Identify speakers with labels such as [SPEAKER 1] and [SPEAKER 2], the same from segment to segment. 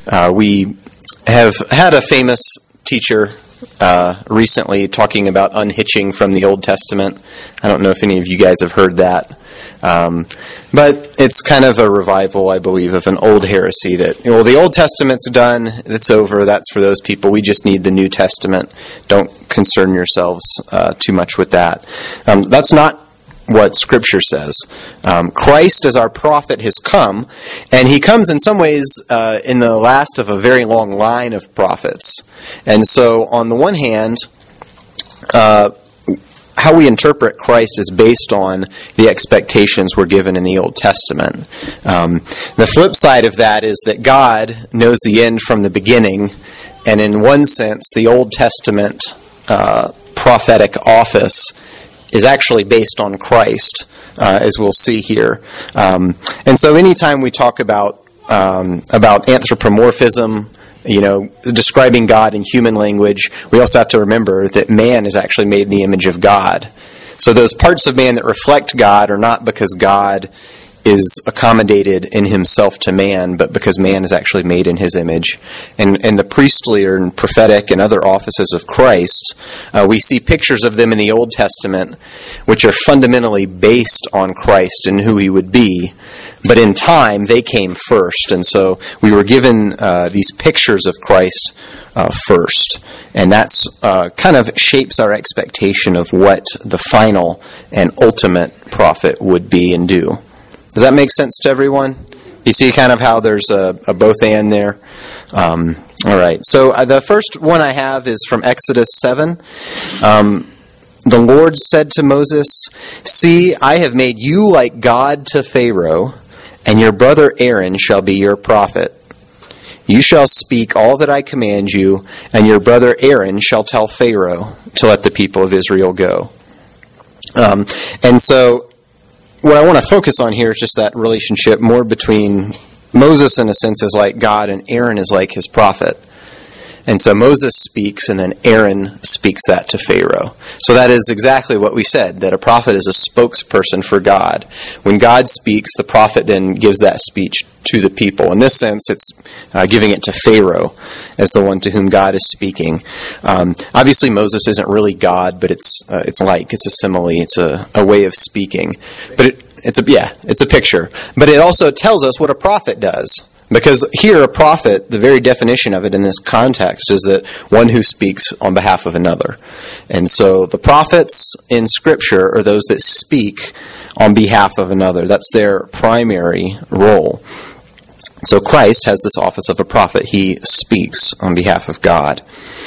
[SPEAKER 1] We have had a famous teacher recently talking about unhitching from the Old Testament. I don't know if any of you guys have heard that. But it's kind of a revival, I believe, of an old heresy that, the Old Testament's done, it's over, that's for those people, we just need the New Testament. Don't concern yourselves too much with that. That's not what Scripture says. Christ as our prophet has come, and he comes in some ways in the last of a very long line of prophets. And so, on the one hand, how we interpret Christ is based on the expectations we're given in the Old Testament. The flip side of that is that God knows the end from the beginning, and in one sense, the Old Testament prophetic office is actually based on Christ, as we'll see here. And so anytime we talk about anthropomorphism, describing God in human language, we also have to remember that man is actually made in the image of God. So those parts of man that reflect God are not because God is accommodated in himself to man, but because man is actually made in his image. And the priestly and prophetic and other offices of Christ, we see pictures of them in the Old Testament, which are fundamentally based on Christ and who he would be. But in time, they came first. And so we were given these pictures of Christ first. And that's kind of shapes our expectation of what the final and ultimate prophet would be and do. Does that make sense to everyone? You see kind of how there's a both and there? All right. So the first one I have is from Exodus 7. The Lord said to Moses, "See, I have made you like God to Pharaoh, and your brother Aaron shall be your prophet. You shall speak all that I command you, and your brother Aaron shall tell Pharaoh to let the people of Israel go." And so what I want to focus on here is just that relationship more between Moses, in a sense, is like God, and Aaron is like his prophet. And so Moses speaks, and then Aaron speaks that to Pharaoh. So that is exactly what we said, that a prophet is a spokesperson for God. When God speaks, the prophet then gives that speech to the people. In this sense, it's giving it to Pharaoh as the one to whom God is speaking. Obviously, Moses isn't really God, but it's a simile, it's a way of speaking. But it's a picture. But it also tells us what a prophet does. Because here, a prophet, the very definition of it in this context is that one who speaks on behalf of another. And so the prophets in Scripture are those that speak on behalf of another. That's their primary role. So Christ has this office of a prophet. He speaks on behalf of God.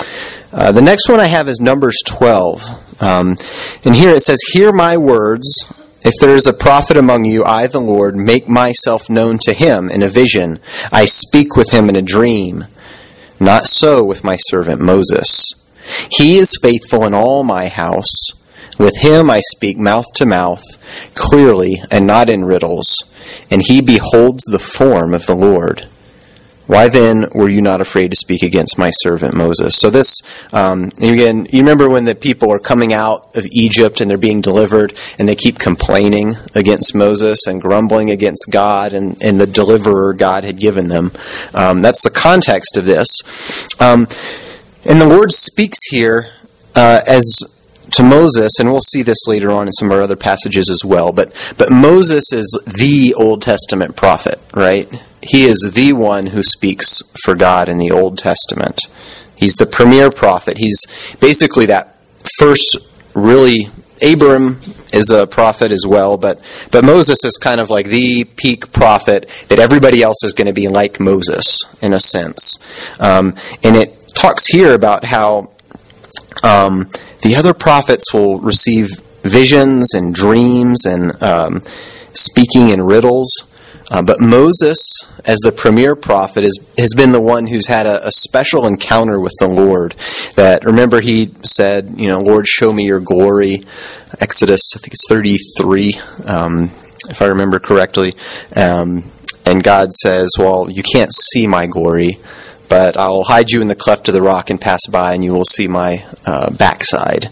[SPEAKER 1] The next one I have is Numbers 12. And here it says, "Hear my words. If there is a prophet among you, I, the Lord, make myself known to him in a vision. I speak with him in a dream. Not so with my servant Moses. He is faithful in all my house. With him I speak mouth to mouth, clearly and not in riddles. And he beholds the form of the Lord. Why then were you not afraid to speak against my servant Moses?" So this, again, you remember when the people are coming out of Egypt and they're being delivered and they keep complaining against Moses and grumbling against God and the deliverer God had given them. That's the context of this. And the Lord speaks here as to Moses, and we'll see this later on in some of our other passages as well, but Moses is the Old Testament prophet, right? He is the one who speaks for God in the Old Testament. He's the premier prophet. He's basically that first, really, Abram is a prophet as well, but Moses is kind of like the peak prophet that everybody else is going to be like Moses, in a sense. And it talks here about how the other prophets will receive visions and dreams and speaking in riddles. But Moses, as the premier prophet, has been the one who's had a special encounter with the Lord. That, remember, he said, "Lord, show me your glory." Exodus, I think it's 33, if I remember correctly. And God says, "Well, you can't see my glory, but I'll hide you in the cleft of the rock and pass by, and you will see my backside."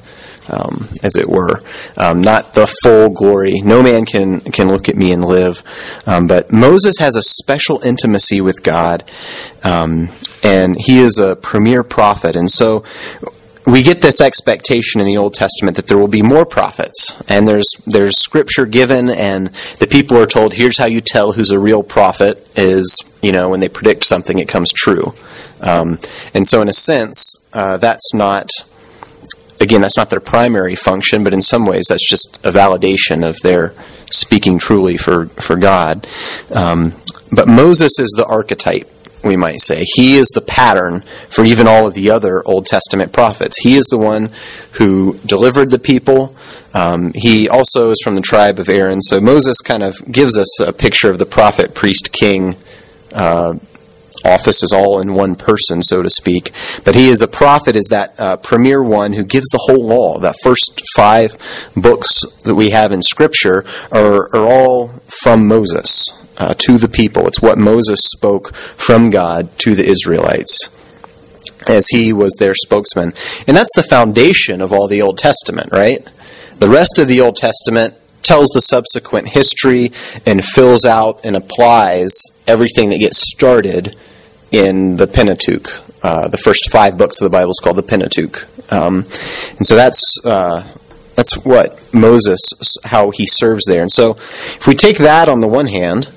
[SPEAKER 1] as it were. Not the full glory. No man can look at me and live. But Moses has a special intimacy with God, and he is a premier prophet. And so we get this expectation in the Old Testament that there will be more prophets, and there's scripture given, and the people are told, here's how you tell who's a real prophet is, when they predict something, it comes true. And so in a sense, that's not their primary function, but in some ways that's just a validation of their speaking truly for God. But Moses is the archetype, we might say. He is the pattern for even all of the other Old Testament prophets. He is the one who delivered the people. He also is from the tribe of Aaron. So Moses kind of gives us a picture of the prophet, priest, king office is all in one person, so to speak. But he is a prophet, is that premier one who gives the whole law. That first 5 books that we have in Scripture are all from Moses. To the people. It's what Moses spoke from God to the Israelites as he was their spokesman. And that's the foundation of all the Old Testament, right? The rest of the Old Testament tells the subsequent history and fills out and applies everything that gets started in the Pentateuch. The first 5 books of the Bible is called the Pentateuch. And so that's what Moses, how he serves there. And so if we take that on the one hand,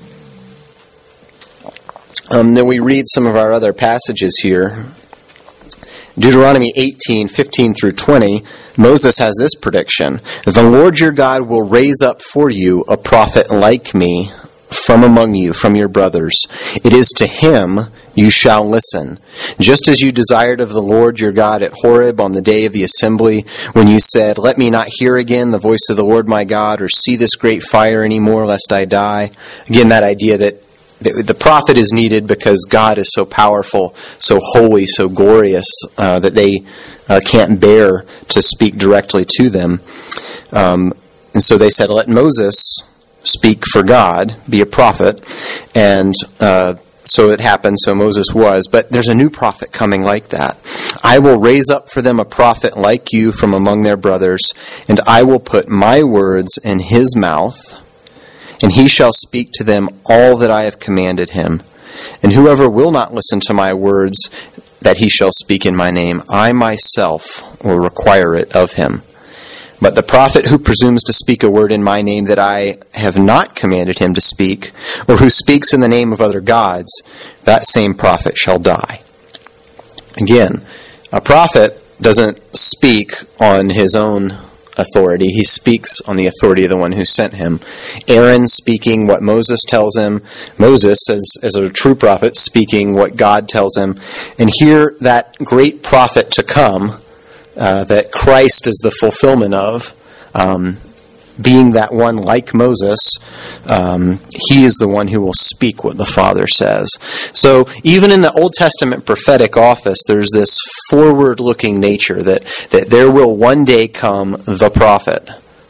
[SPEAKER 1] then we read some of our other passages here. Deuteronomy 18:15 through 20, Moses has this prediction: "The Lord your God will raise up for you a prophet like me from among you, from your brothers. It is to him you shall listen. Just as you desired of the Lord your God at Horeb on the day of the assembly, when you said, 'Let me not hear again the voice of the Lord my God, or see this great fire any more, lest I die.'" Again, that idea that the prophet is needed because God is so powerful, so holy, so glorious, that they can't bear to speak directly to them. And so they said, let Moses speak for God, be a prophet. And so it happened, so Moses was. But there's a new prophet coming like that. "I will raise up for them a prophet like you from among their brothers, and I will put my words in his mouth, and he shall speak to them all that I have commanded him. And whoever will not listen to my words that he shall speak in my name, I myself will require it of him. But the prophet who presumes to speak a word in my name that I have not commanded him to speak, or who speaks in the name of other gods, that same prophet shall die." Again, a prophet doesn't speak on his own authority. He speaks on the authority of the one who sent him. Aaron speaking what Moses tells him. Moses, as a true prophet, speaking what God tells him. And here, that great prophet to come, that Christ is the fulfillment of, being that one like Moses, he is the one who will speak what the Father says. So even in the Old Testament prophetic office, there's this forward-looking nature that there will one day come the prophet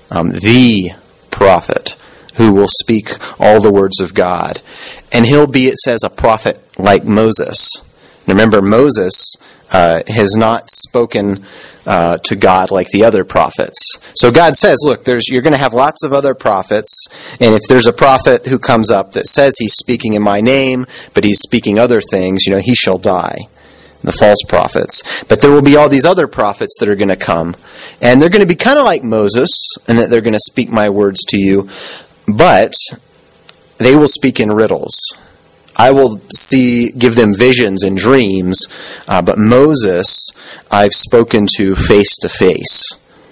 [SPEAKER 1] who will speak all the words of God. And he'll be, it says, a prophet like Moses. Remember, Moses has not spoken to God like the other prophets. So God says, look, you're going to have lots of other prophets, and if there's a prophet who comes up that says he's speaking in my name, but he's speaking other things, he shall die. The false prophets. But there will be all these other prophets that are going to come, and they're going to be kind of like Moses, and that they're going to speak my words to you, but they will speak in riddles. I will give them visions and dreams, but Moses I've spoken to face to face.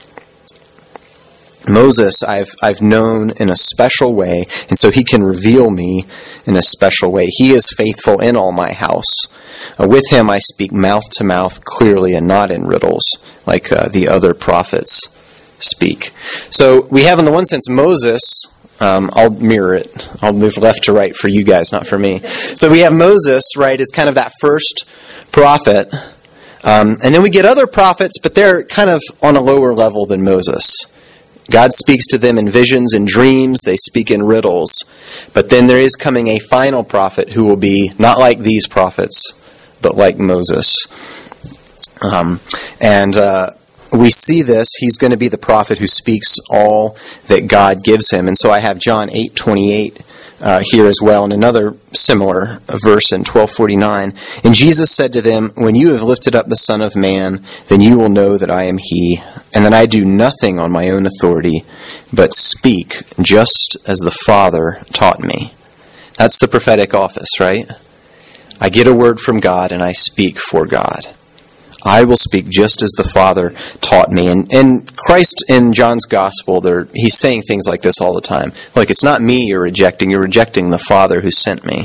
[SPEAKER 1] Moses I've known in a special way, and so he can reveal me in a special way. He is faithful in all my house. With him I speak mouth to mouth clearly and not in riddles, like the other prophets speak. So we have in the one sense Moses. I'll mirror it. I'll move left to right for you guys, not for me. So we have Moses, right, as kind of that first prophet. And then we get other prophets, but they're kind of on a lower level than Moses. God speaks to them in visions and dreams. They speak in riddles. But then there is coming a final prophet who will be not like these prophets, but like Moses. we see this. He's going to be the prophet who speaks all that God gives him. And so I have John 8:28 here as well, and another similar verse in 12:49. And Jesus said to them, "When you have lifted up the Son of Man, then you will know that I am he, and that I do nothing on my own authority, but speak just as the Father taught me." That's the prophetic office, right? I get a word from God and I speak for God. I will speak just as the Father taught me. And Christ in John's Gospel, he's saying things like this all the time. Like, it's not me you're rejecting the Father who sent me.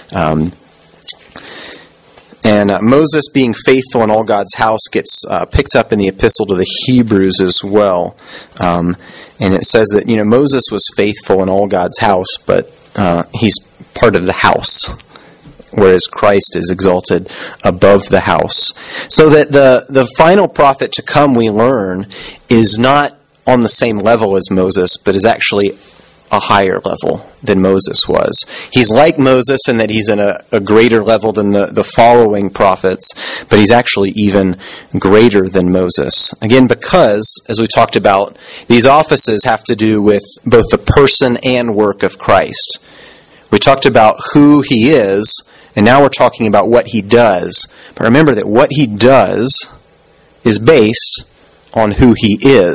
[SPEAKER 1] Moses being faithful in all God's house gets picked up in the epistle to the Hebrews as well. And it says that, Moses was faithful in all God's house, but he's part of the house, whereas Christ is exalted above the house. So that the final prophet to come, we learn, is not on the same level as Moses, but is actually a higher level than Moses was. He's like Moses in that he's in a greater level than the following prophets, but he's actually even greater than Moses. Again, because, as we talked about, these offices have to do with both the person and work of Christ. We talked about who he is, and now we're talking about what he does. But remember that what he does is based on who he is.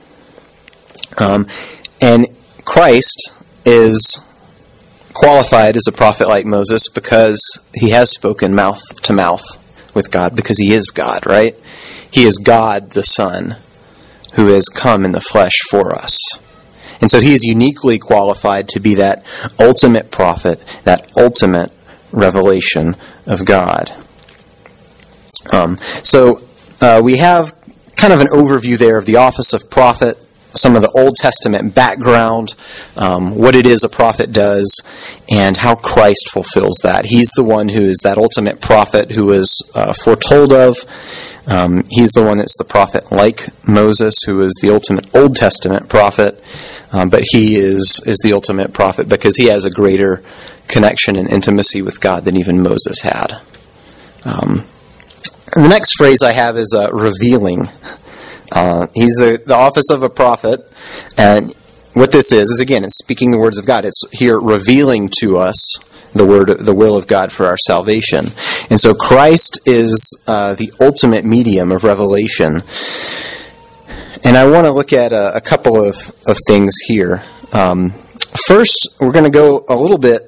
[SPEAKER 1] And Christ is qualified as a prophet like Moses because he has spoken mouth to mouth with God, because he is God, right? He is God the Son who has come in the flesh for us. And so he is uniquely qualified to be that ultimate prophet, that ultimate revelation of God. We have kind of an overview there of the office of prophet, some of the Old Testament background, what it is a prophet does, and how Christ fulfills that. He's the one who is that ultimate prophet who is foretold of. He's the one that's the prophet like Moses, who is the ultimate Old Testament prophet, but he is the ultimate prophet because he has a greater connection and intimacy with God than even Moses had. And the next phrase I have is revealing. He's the office of a prophet, and what this is again, it's speaking the words of God. It's here revealing to us the will of God for our salvation. And so Christ is the ultimate medium of revelation. And I want to look at a couple of things here. First, we're going to go a little bit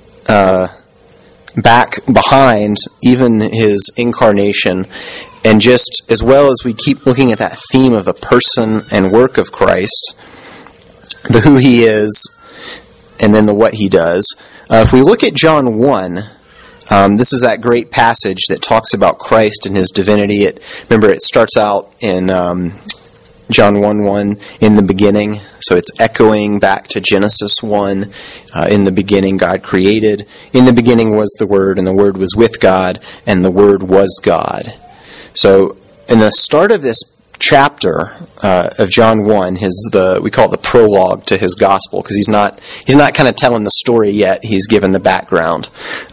[SPEAKER 1] back behind even his incarnation, and just as well as we keep looking at that theme of the person and work of Christ, the who he is, and then the what he does. If we look at John 1, this is that great passage that talks about Christ and his divinity. Remember, it starts out in John 1:1, in the beginning. So it's echoing back to Genesis 1. In the beginning, God created. In the beginning was the Word, and the Word was with God, and the Word was God. So in the start of this chapter of John 1, we call it the prologue to his gospel, because he's not kind of telling the story yet. He's given the background.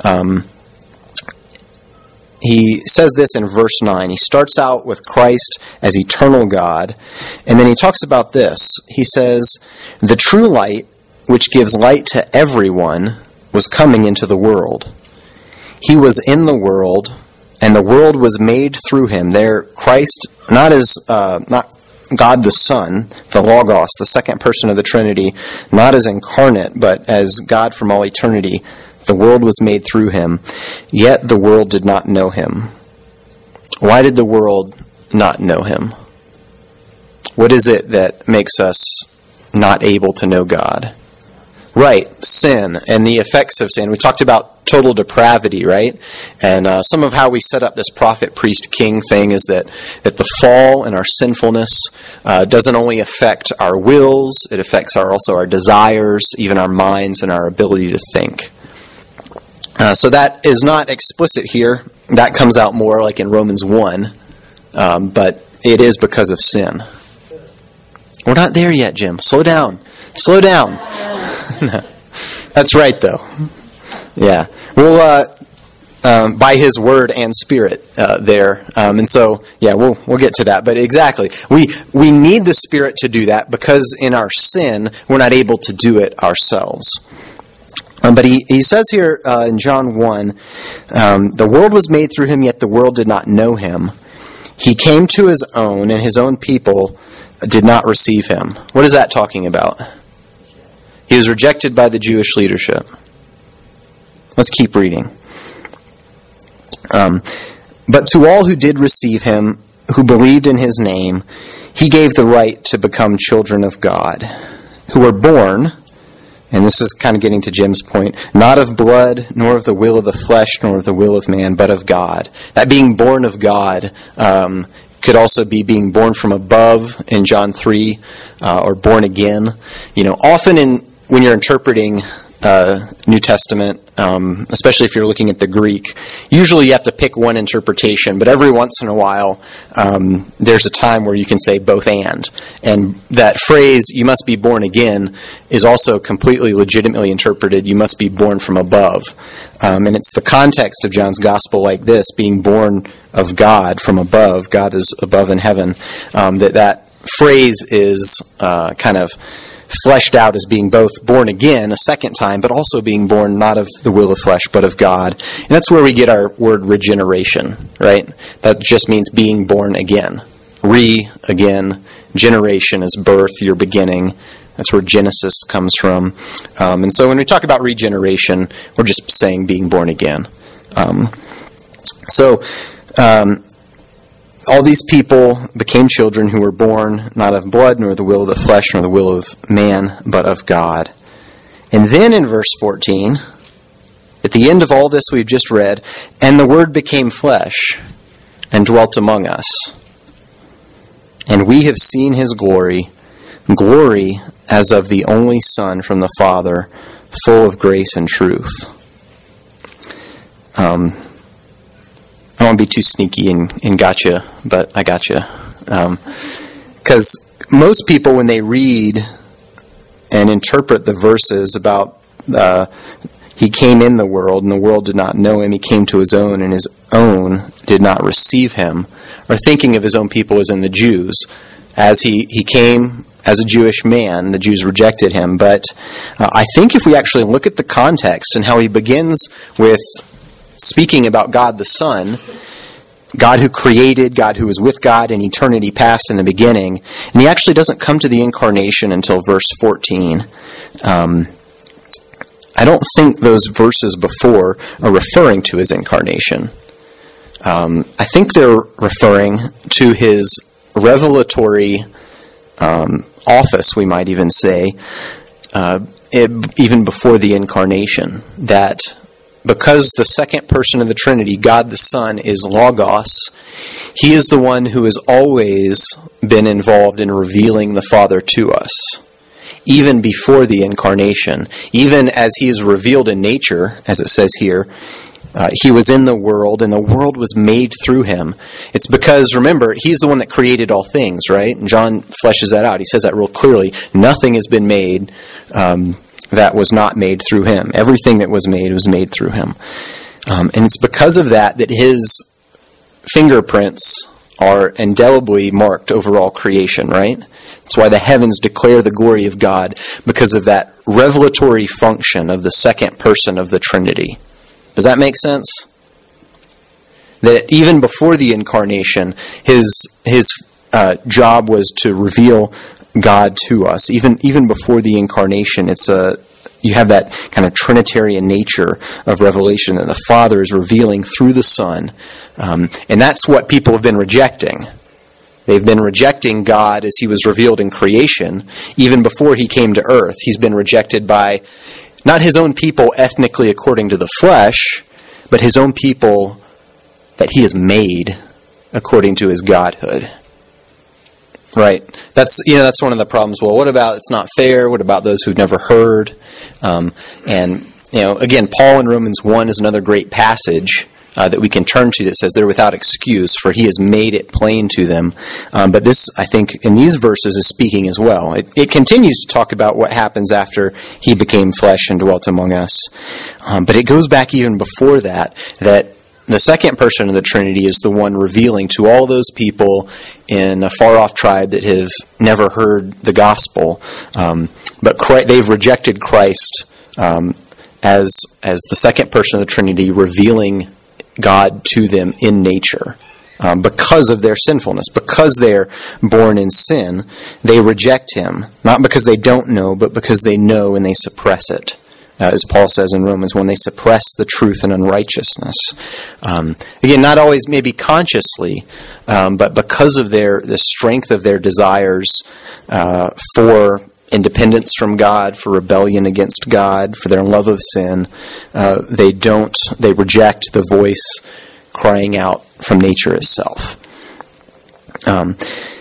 [SPEAKER 1] He says this in verse 9. He starts out with Christ as eternal God, and then he talks about this. He says, "The true light, which gives light to everyone, was coming into the world. He was in the world, and the world was made through him." There, Christ, not God the Son, the Logos, the second person of the Trinity, not as incarnate, but as God from all eternity. The world was made through him, yet the world did not know him. Why did the world not know him? What is it that makes us not able to know God? Right, sin and the effects of sin. We talked about total depravity, right? And some of how we set up this prophet, priest, king thing is that the fall and our sinfulness doesn't only affect our wills, it affects also our desires, even our minds and our ability to think. So that is not explicit here. That comes out more like in Romans 1, but it is because of sin. We're not there yet, Jim. Slow down. Slow down. That's right, though. Yeah. Well, by His Word and Spirit there. And so, yeah, we'll get to that. But exactly, we need the Spirit to do that because in our sin, we're not able to do it ourselves. But he says here in John 1, the world was made through Him, yet the world did not know Him. He came to His own, and His own people did not receive Him. What is that talking about? He was rejected by the Jewish leadership. Let's keep reading. But to all who did receive Him, who believed in His name, He gave the right to become children of God, who were born, and this is kind of getting to Jim's point, not of blood, nor of the will of the flesh, nor of the will of man, but of God. That being born of God could also be being born from above in John 3, or born again. Often when you're interpreting New Testament, especially if you're looking at the Greek, usually you have to pick one interpretation, but every once in a while there's a time where you can say both and that phrase, you must be born again, is also completely legitimately interpreted, you must be born from above. And it's the context of John's gospel like this, being born of God from above, God is above in heaven, that phrase is kind of fleshed out as being both born again a second time, but also being born not of the will of flesh, but of God. And that's where we get our word regeneration, right? That just means being born again. Again. Generation is birth, your beginning. That's where Genesis comes from. And so when we talk about regeneration, we're just saying being born again. All these people became children who were born not of blood, nor the will of the flesh, nor the will of man, but of God. And then in verse 14, at the end of all this we've just read, and the Word became flesh and dwelt among us. And we have seen His glory as of the only Son from the Father, full of grace and truth. I don't want to be too sneaky and gotcha, but I gotcha. Because most people, when they read and interpret the verses about He came in the world and the world did not know Him, He came to His own and His own did not receive Him, are thinking of His own people as in the Jews. As He came as a Jewish man, the Jews rejected Him. But I think if we actually look at the context and how He begins with speaking about God the Son, God who created, God who was with God in eternity past in the beginning, and He actually doesn't come to the incarnation until verse 14. I don't think those verses before are referring to His incarnation. I think they're referring to His revelatory office, we might even say, even before the incarnation, that because the second person of the Trinity, God the Son, is Logos, He is the one who has always been involved in revealing the Father to us, even before the incarnation. Even as He is revealed in nature, as it says here, He was in the world, and the world was made through Him. It's because, remember, He's the one that created all things, right? And John fleshes that out. He says that real clearly. Nothing has been made that was not made through Him. Everything that was made through Him. And it's because of that His fingerprints are indelibly marked over all creation, right? That's why the heavens declare the glory of God, because of that revelatory function of the second person of the Trinity. Does that make sense? That even before the incarnation, His job was to reveal God to us. Even before the incarnation, you have that kind of Trinitarian nature of revelation that the Father is revealing through the Son. And that's what people have been rejecting. They've been rejecting God as He was revealed in creation. Even before He came to earth, He's been rejected by not His own people ethnically according to the flesh, but His own people that He has made according to His Godhood. Right. That's one of the problems. Well, what about it's not fair? What about those who've never heard? And again, Paul in Romans 1 is another great passage that we can turn to that says they're without excuse, for He has made it plain to them. But this, I think, in these verses is speaking as well. It continues to talk about what happens after He became flesh and dwelt among us. But it goes back even before that the second person of the Trinity is the one revealing to all those people in a far-off tribe that have never heard the gospel, but they've rejected Christ as the second person of the Trinity, revealing God to them in nature. Because of their sinfulness, because they're born in sin, they reject him, not because they don't know, but because they know and they suppress it. As Paul says in Romans, when they suppress the truth in unrighteousness. Again, not always maybe consciously, but because of the strength of their desires for independence from God, for rebellion against God, for their love of sin, they reject the voice crying out from nature itself. And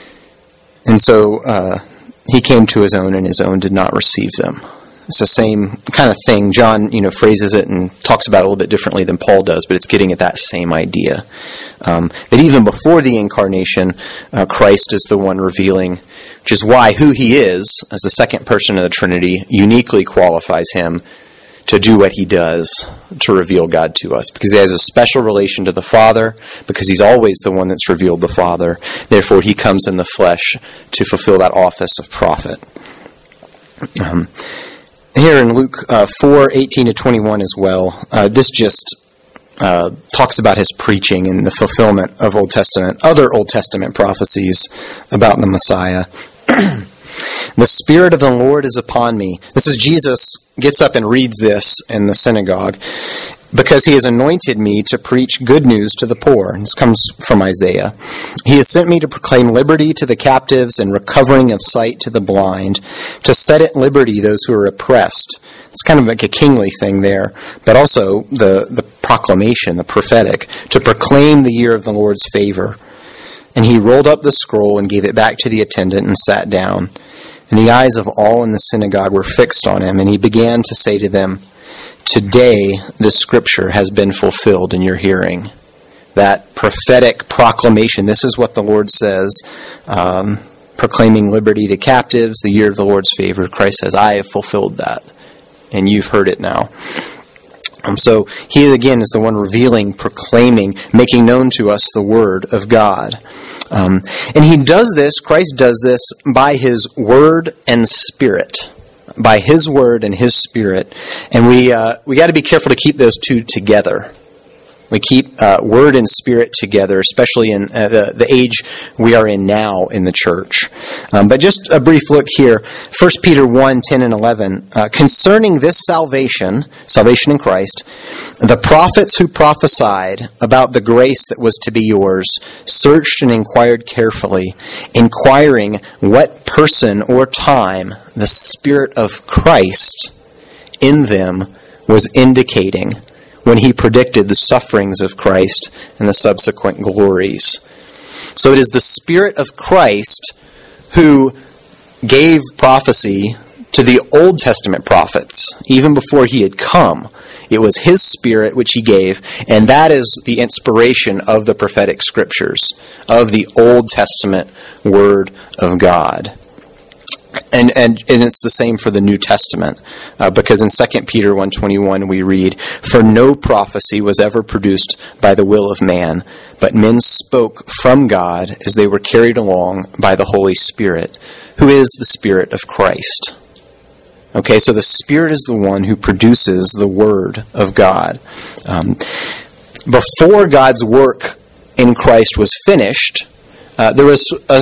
[SPEAKER 1] so he came to his own, and his own did not receive them. It's the same kind of thing. John, phrases it and talks about it a little bit differently than Paul does, but it's getting at that same idea. That even before the incarnation, Christ is the one revealing, which is why who he is, as the second person of the Trinity, uniquely qualifies him to do what he does, to reveal God to us. Because he has a special relation to the Father, because he's always the one that's revealed the Father. Therefore, he comes in the flesh to fulfill that office of prophet. Here in Luke 4:18-21 as well, this just talks about his preaching and the fulfillment of other Old Testament prophecies about the Messiah. The Spirit of the Lord is upon me. This is Jesus gets up and reads this in the synagogue, because he has anointed me to preach good news to the poor. This comes from Isaiah. He has sent me to proclaim liberty to the captives and recovering of sight to the blind, to set at liberty those who are oppressed. It's kind of like a kingly thing there, but also the proclamation, the prophetic, to proclaim the year of the Lord's favor. And he rolled up the scroll and gave it back to the attendant and sat down. And the eyes of all in the synagogue were fixed on him, and he began to say to them, "Today this scripture has been fulfilled in your hearing." That prophetic proclamation, this is what the Lord says, proclaiming liberty to captives, the year of the Lord's favor. Christ says, I have fulfilled that, and you've heard it now. So he again is the one revealing, proclaiming, making known to us the word of God. And he does this, Christ does this by his word and spirit. By his word and his spirit. And we got to be careful to keep those two together. We keep word and spirit together, especially in the age we are in now in the church. But just a brief look here. 1 Peter 1:10 and 11. Concerning this salvation in Christ, the prophets who prophesied about the grace that was to be yours searched and inquired carefully, inquiring what person or time the Spirit of Christ in them was indicating when he predicted the sufferings of Christ and the subsequent glories. So it is the Spirit of Christ who gave prophecy to the Old Testament prophets, even before he had come. It was his Spirit which he gave, and that is the inspiration of the prophetic scriptures, of the Old Testament Word of God. And it's the same for the New Testament, because in 2 Peter 1:21 we read, "For no prophecy was ever produced by the will of man, but men spoke from God as they were carried along by the Holy Spirit, who is the Spirit of Christ." Okay, so the Spirit is the one who produces the Word of God. Before God's work in Christ was finished, there was a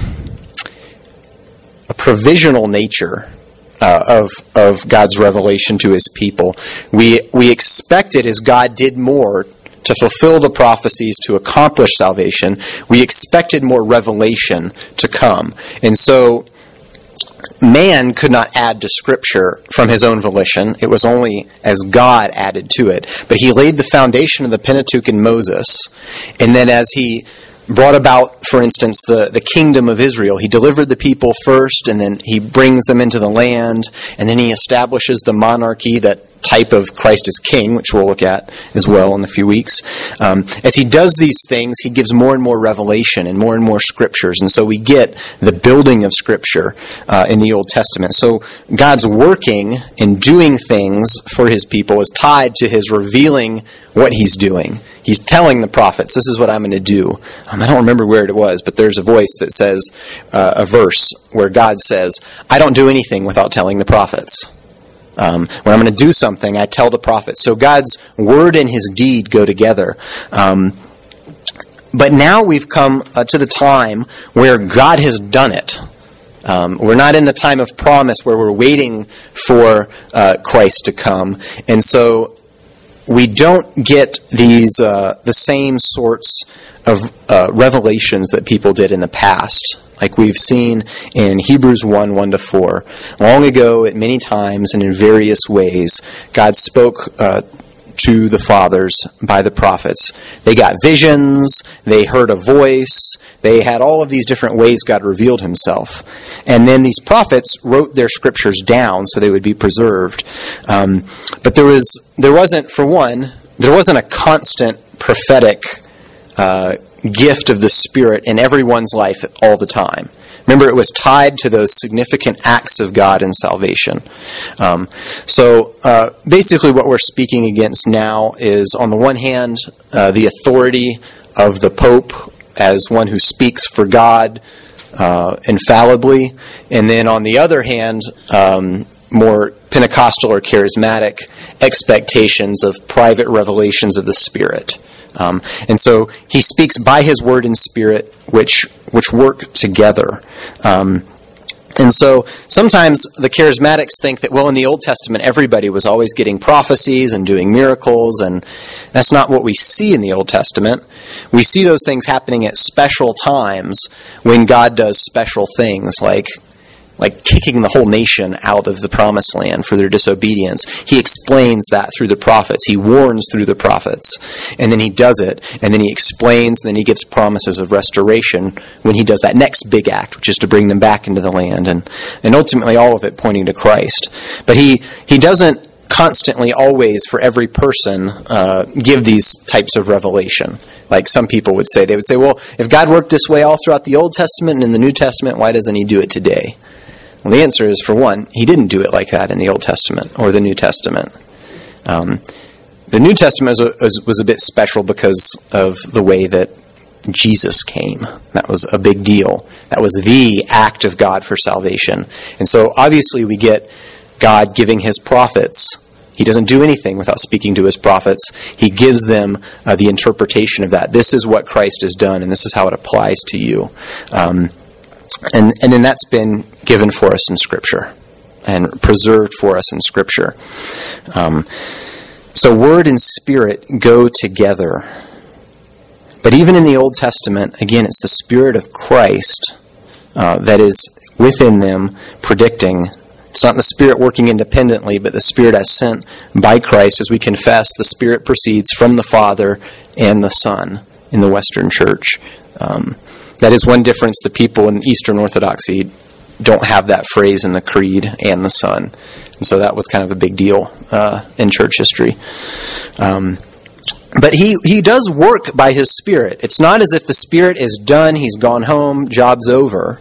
[SPEAKER 1] provisional nature of God's revelation to his people. We expected, as God did more to fulfill the prophecies to accomplish salvation, we expected more revelation to come. And so man could not add to Scripture from his own volition. It was only as God added to it. But he laid the foundation of the Pentateuch in Moses, and then as he brought about, for instance, the kingdom of Israel. He delivered the people first, and then he brings them into the land, and then he establishes the monarchy that type of Christ as King, which we'll look at as well in a few weeks. As he does these things, he gives more and more revelation and more scriptures. And so we get the building of Scripture in the Old Testament. So God's working and doing things for his people is tied to his revealing what he's doing. He's telling the prophets, this is what I'm going to do. I don't remember where it was, but there's a voice that says, a verse where God says, I don't do anything without telling the prophets. When I'm going to do something, I tell the prophets. So God's word and his deed go together. But now we've come to the time where God has done it. We're not in the time of promise where we're waiting for Christ to come. And so we don't get these the same sorts of revelations that people did in the past. Like we've seen in Hebrews 1:1-4. Long ago, at many times and in various ways, God spoke to the fathers by the prophets. They got visions, they heard a voice, they had all of these different ways God revealed himself. And then these prophets wrote their scriptures down so they would be preserved. But there wasn't a constant prophetic gift of the Spirit in everyone's life all the time. Remember, it was tied to those significant acts of God in salvation. So basically what we're speaking against now is, on the one hand, the authority of the Pope as one who speaks for God infallibly, and then on the other hand, more Pentecostal or charismatic expectations of private revelations of the Spirit. And so he speaks by his word and Spirit, which work together. And so sometimes the charismatics think that, well, in the Old Testament, everybody was always getting prophecies and doing miracles, and that's not what we see in the Old Testament. We see those things happening at special times when God does special things, like kicking the whole nation out of the promised land for their disobedience. He explains that through the prophets. He warns through the prophets. And then he does it. And then he explains, and then he gives promises of restoration when he does that next big act, which is to bring them back into the land. And ultimately all of it pointing to Christ. But he doesn't constantly, always, for every person, give these types of revelation. Like some people would say. They would say, well, if God worked this way all throughout the Old Testament and in the New Testament, why doesn't he do it today? Well, the answer is, for one, he didn't do it like that in the Old Testament or the New Testament. The New Testament was a bit special because of the way that Jesus came. That was a big deal. That was the act of God for salvation. And so obviously we get God giving his prophets. He doesn't do anything without speaking to his prophets. He gives them the interpretation of that. This is what Christ has done, and this is how it applies to you. And then that's been given for us in Scripture and preserved for us in Scripture. So Word and Spirit go together. But even in the Old Testament, again, it's the Spirit of Christ that is within them predicting. It's not the Spirit working independently, but the Spirit as sent by Christ. As we confess, the Spirit proceeds from the Father and the Son in the Western Church. That is one difference. The people in Eastern Orthodoxy don't have that phrase in the Creed, and the Son. And so that was kind of a big deal in church history. But he does work by his Spirit. It's not as if the Spirit is done, he's gone home, job's over.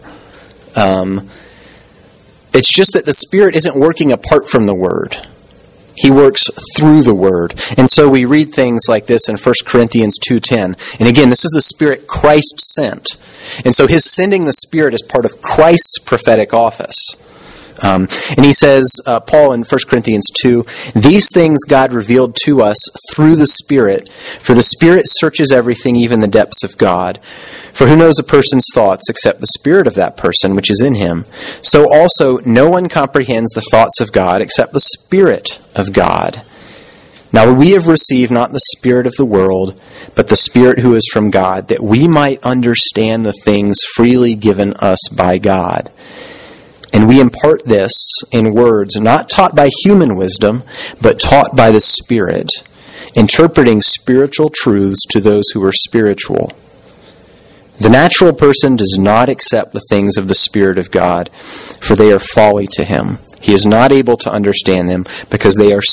[SPEAKER 1] It's just that the Spirit isn't working apart from the Word. He works through the Word. And so we read things like this in 1 Corinthians 2:10. And again, this is the Spirit Christ sent. And so his sending the Spirit is part of Christ's prophetic office. And he says, Paul in 1 Corinthians 2, these things God revealed to us through the Spirit, for the Spirit searches everything, even the depths of God. For who knows a person's thoughts except the spirit of that person which is in him? So also no one comprehends the thoughts of God except the Spirit of God. Now we have received not the spirit of the world, but the Spirit who is from God, that we might understand the things freely given us by God. And we impart this in words not taught by human wisdom, but taught by the Spirit, interpreting spiritual truths to those who are spiritual. The natural person does not accept the things of the Spirit of God, for they are folly to him. He is not able to understand them because they are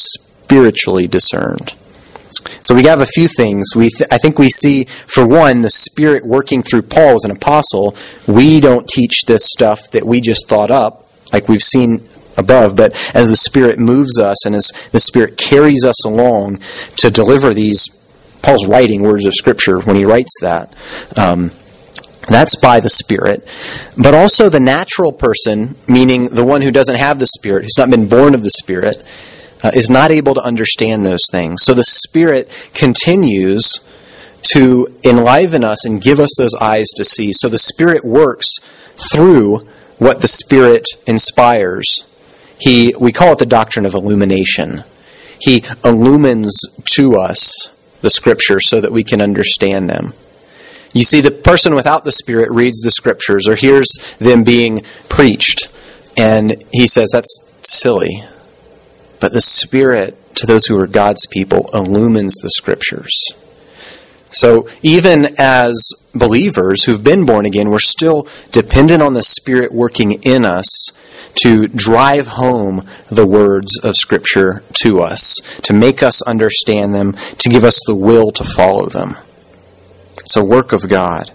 [SPEAKER 1] spiritually discerned. So we have a few things. I think we see, for one, the Spirit working through Paul as an apostle. We don't teach this stuff that we just thought up, like we've seen above, but as the Spirit moves us and as the Spirit carries us along to deliver these, Paul's writing words of Scripture when he writes that. That's by the Spirit. But also the natural person, meaning the one who doesn't have the Spirit, who's not been born of the Spirit, is not able to understand those things. So the Spirit continues to enliven us and give us those eyes to see. So the Spirit works through what the Spirit inspires. We call it the doctrine of illumination. He illumines to us the Scriptures so that we can understand them. You see, the person without the Spirit reads the Scriptures or hears them being preached, and he says, that's silly. But the Spirit, to those who are God's people, illumines the Scriptures. So even as believers who've been born again, we're still dependent on the Spirit working in us to drive home the words of Scripture to us, to make us understand them, to give us the will to follow them. It's a work of God,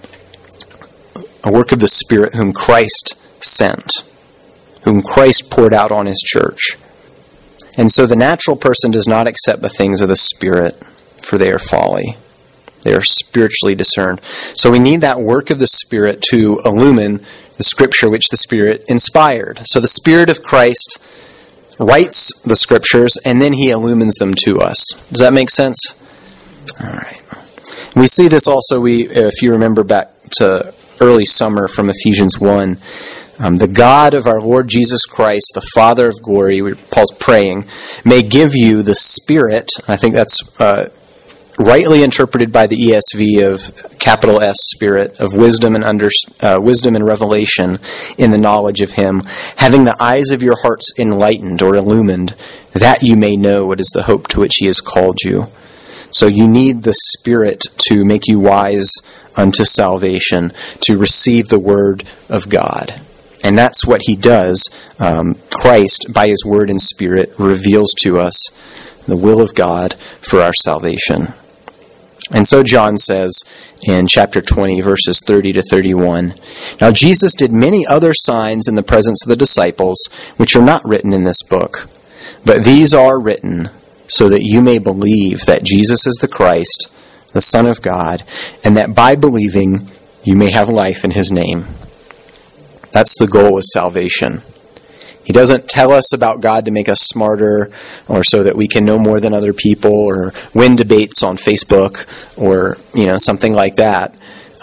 [SPEAKER 1] a work of the Spirit whom Christ sent, whom Christ poured out on His church. And so the natural person does not accept the things of the Spirit, for they are folly. They are spiritually discerned. So we need that work of the Spirit to illumine the Scripture which the Spirit inspired. So the Spirit of Christ writes the Scriptures, and then He illumines them to us. Does that make sense? All right. We see this also, if you remember back to early summer from Ephesians 1, the God of our Lord Jesus Christ, the Father of glory, Paul's praying, may give you the Spirit, I think that's rightly interpreted by the ESV of capital S Spirit, of wisdom and revelation in the knowledge of Him, having the eyes of your hearts enlightened or illumined, that you may know what is the hope to which He has called you. So you need the Spirit to make you wise unto salvation, to receive the Word of God. And that's what He does. Christ, by His Word and Spirit, reveals to us the will of God for our salvation. And so John says in chapter 20, verses 30 to 31, Now Jesus did many other signs in the presence of the disciples, which are not written in this book. But these are written so that you may believe that Jesus is the Christ, the Son of God, and that by believing you may have life in His name. That's the goal of salvation. He doesn't tell us about God to make us smarter or so that we can know more than other people or win debates on Facebook or something like that.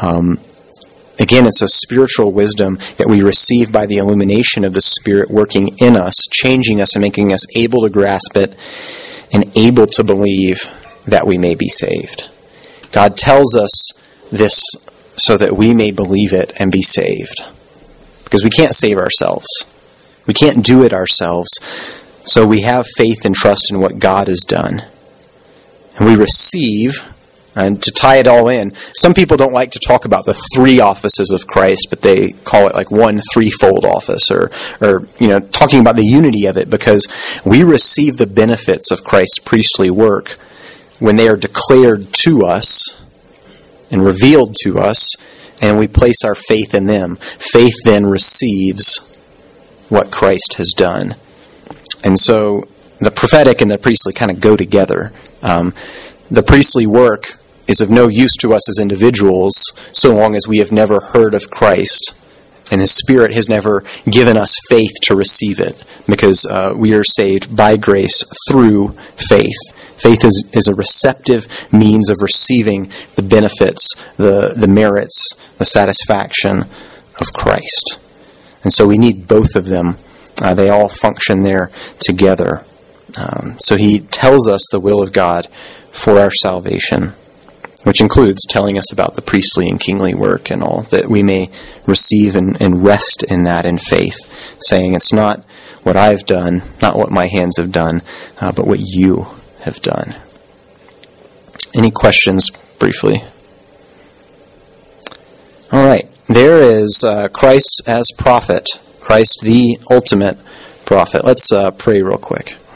[SPEAKER 1] Again, it's a spiritual wisdom that we receive by the illumination of the Spirit working in us, changing us and making us able to grasp it and able to believe that we may be saved. God tells us this so that we may believe it and be saved. Because we can't save ourselves. We can't do it ourselves. So we have faith and trust in what God has done. And we receive, and to tie it all in, some people don't like to talk about the three offices of Christ, but they call it like one threefold office, or talking about the unity of it, because we receive the benefits of Christ's priestly work when they are declared to us and revealed to us, and we place our faith in them. Faith then receives what Christ has done. And so the prophetic and the priestly kind of go together. The priestly work is of no use to us as individuals so long as we have never heard of Christ and His Spirit has never given us faith to receive it, because we are saved by grace through faith. Faith is a receptive means of receiving the benefits, the merits, the satisfaction of Christ. And so we need both of them. They all function there together. So He tells us the will of God for our salvation, which includes telling us about the priestly and kingly work and all, that we may receive and rest in that in faith, saying it's not what I've done, not what my hands have done, but what you have done. Any questions briefly? All right. There is Christ as prophet, Christ the ultimate prophet. Let's pray real quick.